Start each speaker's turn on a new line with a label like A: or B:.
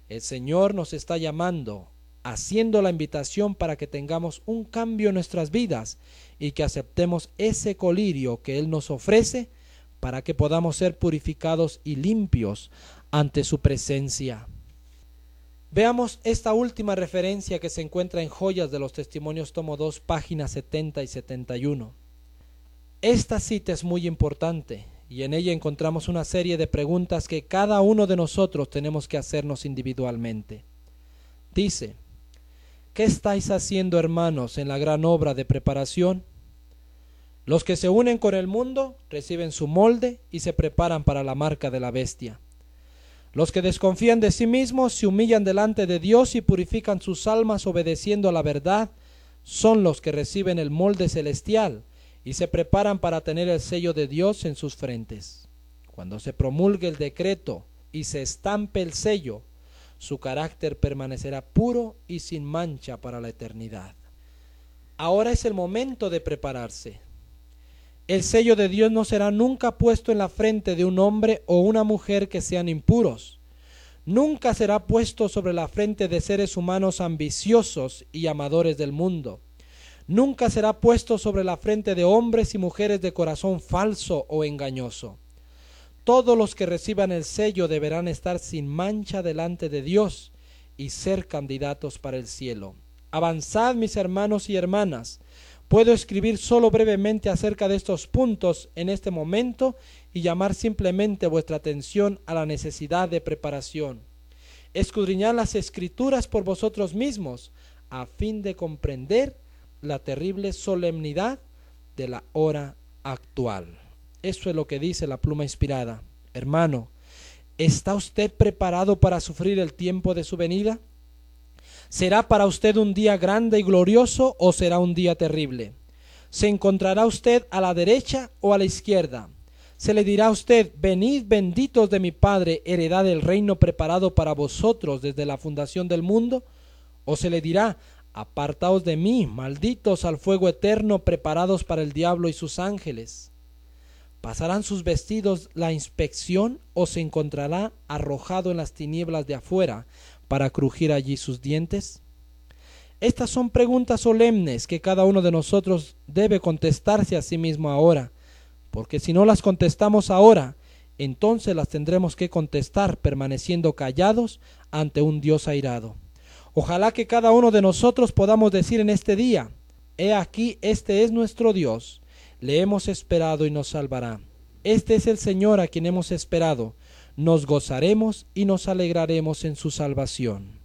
A: El Señor nos está llamando, haciendo la invitación para que tengamos un cambio en nuestras vidas y que aceptemos ese colirio que Él nos ofrece para que podamos ser purificados y limpios ante su presencia. Veamos esta última referencia que se encuentra en Joyas de los Testimonios, tomo 2, páginas 70 y 71. Esta cita es muy importante y en ella encontramos una serie de preguntas que cada uno de nosotros tenemos que hacernos individualmente. Dice: ¿qué estáis haciendo, hermanos, en la gran obra de preparación? Los que se unen con el mundo reciben su molde y se preparan para la marca de la bestia. Los que desconfían de sí mismos se humillan delante de Dios y purifican sus almas obedeciendo a la verdad, son los que reciben el molde celestial y se preparan para tener el sello de Dios en sus frentes. Cuando se promulgue el decreto y se estampe el sello, su carácter permanecerá puro y sin mancha para la eternidad. Ahora es el momento de prepararse. El sello de Dios no será nunca puesto en la frente de un hombre o una mujer que sean impuros. Nunca será puesto sobre la frente de seres humanos ambiciosos y amadores del mundo. Nunca será puesto sobre la frente de hombres y mujeres de corazón falso o engañoso. Todos los que reciban el sello deberán estar sin mancha delante de Dios y ser candidatos para el cielo. Avanzad, mis hermanos y hermanas. Puedo escribir solo brevemente acerca de estos puntos en este momento y llamar simplemente vuestra atención a la necesidad de preparación. Escudriñad las Escrituras por vosotros mismos, a fin de comprender la terrible solemnidad de la hora actual. Eso es lo que dice la pluma inspirada. Hermano, ¿está usted preparado para sufrir el tiempo de su venida? ¿Será para usted un día grande y glorioso o será un día terrible? ¿Se encontrará usted a la derecha o a la izquierda? ¿Se le dirá a usted: venid benditos de mi Padre, heredad del reino preparado para vosotros desde la fundación del mundo? ¿O se le dirá: apartaos de mí, malditos, al fuego eterno preparados para el diablo y sus ángeles? ¿Pasarán sus vestidos la inspección o se encontrará arrojado en las tinieblas de afuera para crujir allí sus dientes? Estas son preguntas solemnes que cada uno de nosotros debe contestarse a sí mismo ahora, porque si no las contestamos ahora, entonces las tendremos que contestar permaneciendo callados ante un Dios airado. Ojalá que cada uno de nosotros podamos decir en este día: he aquí, este es nuestro Dios, le hemos esperado y nos salvará. Este es el Señor a quien hemos esperado, nos gozaremos y nos alegraremos en su salvación.